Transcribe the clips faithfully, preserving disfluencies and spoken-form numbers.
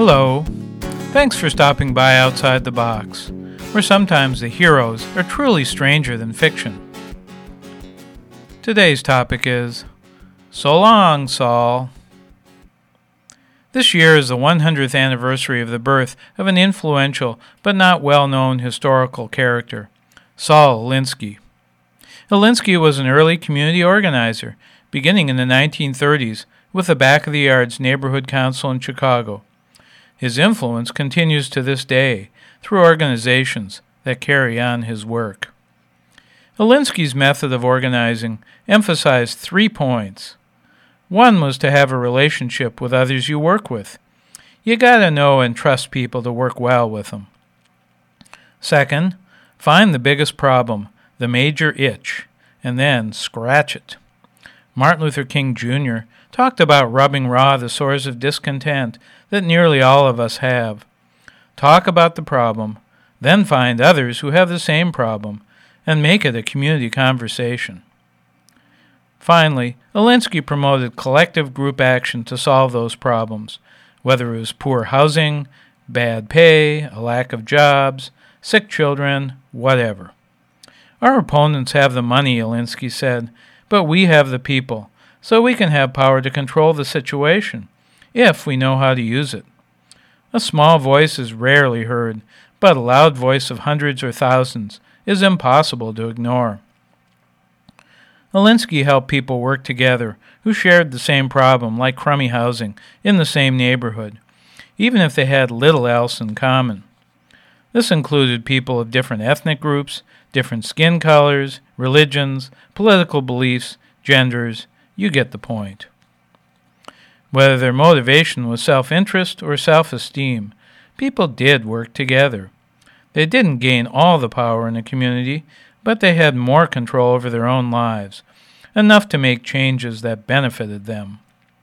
Hello. Thanks for stopping by Outside the Box, where sometimes the heroes are truly stranger than fiction. Today's topic is, So Long, Saul. This year is the one hundredth anniversary of the birth of an influential but not well-known historical character, Saul Alinsky. Alinsky was an early community organizer, beginning in the nineteen thirties with the Back of the Yards Neighborhood Council in Chicago. His influence continues to this day through organizations that carry on his work. Alinsky's method of organizing emphasized three points. One was to have a relationship with others you work with. You gotta know and trust people to work well with them. Second, find the biggest problem, the major itch, and then scratch it. Martin Luther King Junior talked about rubbing raw the sores of discontent that nearly all of us have. Talk about the problem, then find others who have the same problem, and make it a community conversation. Finally, Alinsky promoted collective group action to solve those problems, whether it was poor housing, bad pay, a lack of jobs, sick children, whatever. Our opponents have the money, Alinsky said, but we have the people, so we can have power to control the situation, if we know how to use it. A small voice is rarely heard, but a loud voice of hundreds or thousands is impossible to ignore. Alinsky helped people work together who shared the same problem, like crummy housing, in the same neighborhood, even if they had little else in common. This included people of different ethnic groups, different skin colors, religions, political beliefs, genders. You get the point. Whether their motivation was self-interest or self-esteem, people did work together. They didn't gain all the power in the community, but they had more control over their own lives, enough to make changes that benefited them.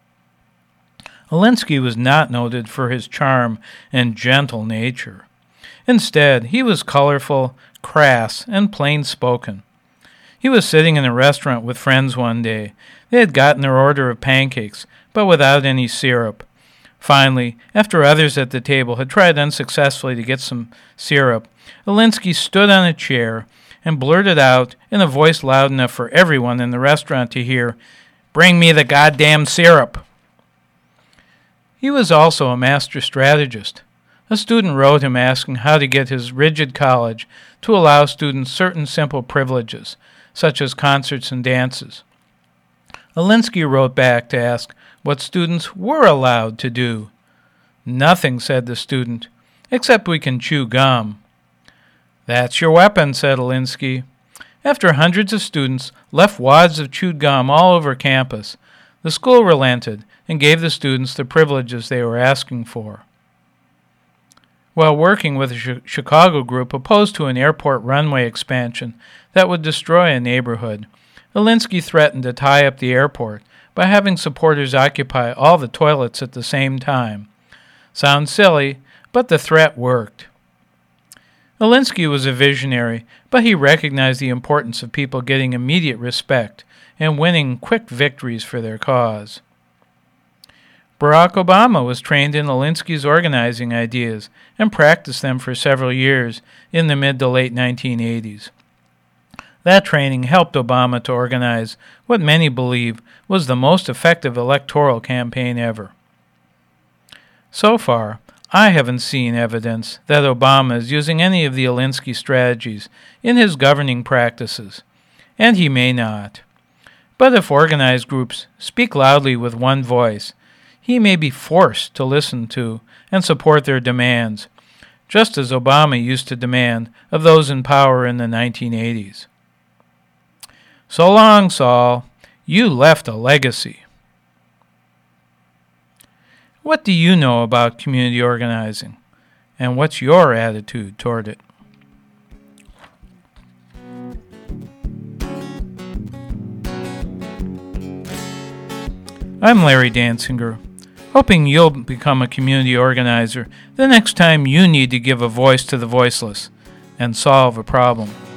Alinsky was not noted for his charm and gentle nature. Instead, he was colorful, crass, and plain-spoken. He was sitting in a restaurant with friends one day. They had gotten their order of pancakes, but without any syrup. Finally, after others at the table had tried unsuccessfully to get some syrup, Alinsky stood on a chair and blurted out, in a voice loud enough for everyone in the restaurant to hear, "Bring me the goddamn syrup." He was also a master strategist. A student wrote him asking how to get his rigid college to allow students certain simple privileges, such as concerts and dances. Alinsky wrote back to ask what students were allowed to do. "Nothing," said the student, "except we can chew gum." "That's your weapon," said Alinsky. After hundreds of students left wads of chewed gum all over campus, the school relented and gave the students the privileges they were asking for. While working with a Chicago group opposed to an airport runway expansion that would destroy a neighborhood, Alinsky threatened to tie up the airport by having supporters occupy all the toilets at the same time. Sounds silly, but the threat worked. Alinsky was a visionary, but he recognized the importance of people getting immediate respect and winning quick victories for their cause. Barack Obama was trained in Alinsky's organizing ideas and practiced them for several years in the mid to late nineteen eighties. That training helped Obama to organize what many believe was the most effective electoral campaign ever. So far, I haven't seen evidence that Obama is using any of the Alinsky strategies in his governing practices, and he may not. But if organized groups speak loudly with one voice, he may be forced to listen to and support their demands, just as Obama used to demand of those in power in the nineteen eighties. So long, Saul. You left a legacy. What do you know about community organizing, and what's your attitude toward it? I'm Larry Dansinger, hoping you'll become a community organizer the next time you need to give a voice to the voiceless and solve a problem.